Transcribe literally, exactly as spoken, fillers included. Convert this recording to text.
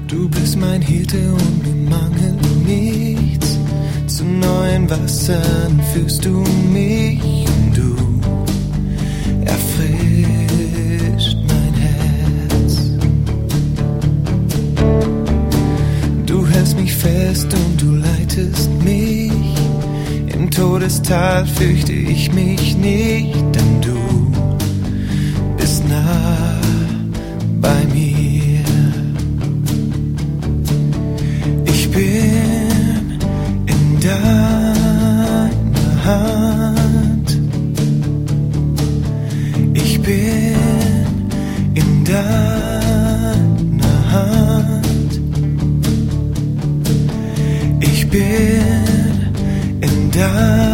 Du bist mein Hirte und mir mangelt nichts. Zu neuen Wassern führst du mich und du erfrischt mein Herz. Du hältst mich fest und du leitest mich. Im Todestal fürchte ich mich nicht, denn du bist nah bei mir. Ich bin in deiner Hand. Ich bin in deiner Hand. Ich bin in deiner Hand.